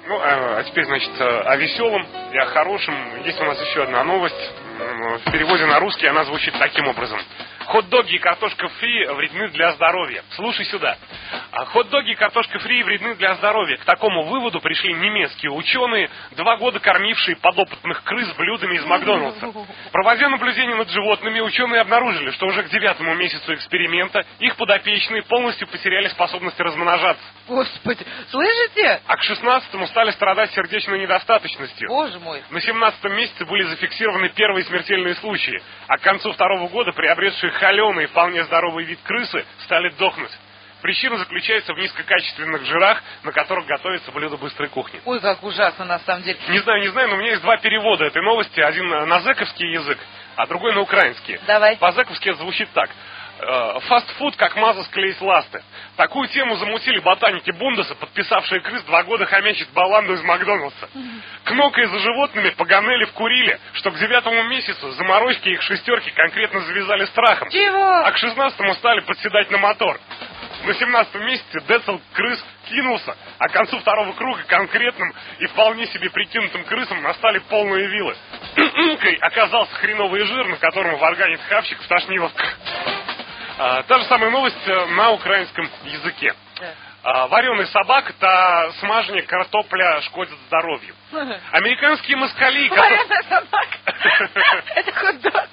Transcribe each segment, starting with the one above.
Ну, а теперь, значит, о веселом и о хорошем. Есть у нас еще одна новость. В переводе на русский она звучит таким образом. Хот-доги и картошка фри вредны для здоровья. Слушай сюда. Хот-доги и картошка фри вредны для здоровья. К такому выводу пришли немецкие ученые, 2 года кормившие подопытных крыс блюдами из Макдональдса. Проводя наблюдения над животными, ученые обнаружили, что уже к 9-му месяцу эксперимента их подопечные полностью потеряли способность размножаться. Господи, слышите? А к 16-му стали страдать сердечной недостаточностью. Боже мой. На 17-м месяце были зафиксированы первые смертельные случаи, а к концу 2-го года приобретшие холеный и вполне здоровый вид крысы стали дохнуть. Причина заключается в низкокачественных жирах, на которых готовится блюдо быстрой кухни. Ой, как ужасно на самом деле. Не знаю, но у меня есть 2 перевода этой новости. Один на зэковский язык, а другой на украинский. Давай. По-зэковски это звучит так. Фастфуд как маза склеить ласты. Такую тему замутили ботаники Бундеса, подписавшие крыс 2 года хомячить баланду из Макдональдса. Кнокая за животными погонели вкурили, что к 9-му месяцу заморочки их шестерки конкретно завязали страхом. Чего? А к 16-му стали подседать на мотор. На 17-м месяце Децл крыс кинулся, а к концу 2-го круга конкретным и вполне себе прикинутым крысам настали полные вилы. Оказался хреновый жир, на котором варганит хавчик в тошниловках. Та же самая новость на украинском языке. Вареный собак — это смажение картопля шкодит здоровью. Американские москали... Вареная собака? Это хот-дог.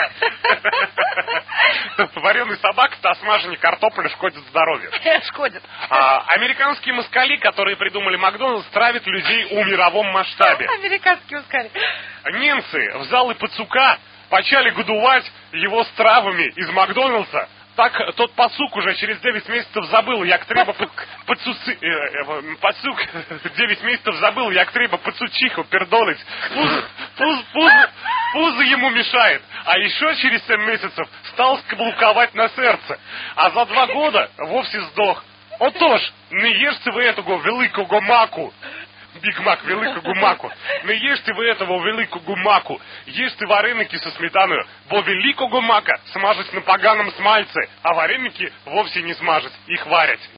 Вареный собак — это смажение картопля шкодит здоровью. Шкодит. Американские москали, которые придумали Макдональдс, травят людей в мировом масштабе. Американские москали. Немцы в залы пацука почали годувать его с травами из Макдональдса. Так тот пацук уже через 9 месяцев забыл, як треба пацук 9 месяцев забыл, як треба пацучиху пердолить. Пузо ему мешает. А еще через 7 месяцев стал скаблуковать на сердце. А за 2 года вовсе сдох. Отож, не ешьте вы этого великого маку. Бігмак, великого маку. Не їжте ви этого великого маку. Їжте вареники со сметаною, бо великого мака смажуть на поганом смальце, а вареники вовсе не смажуть, их варять.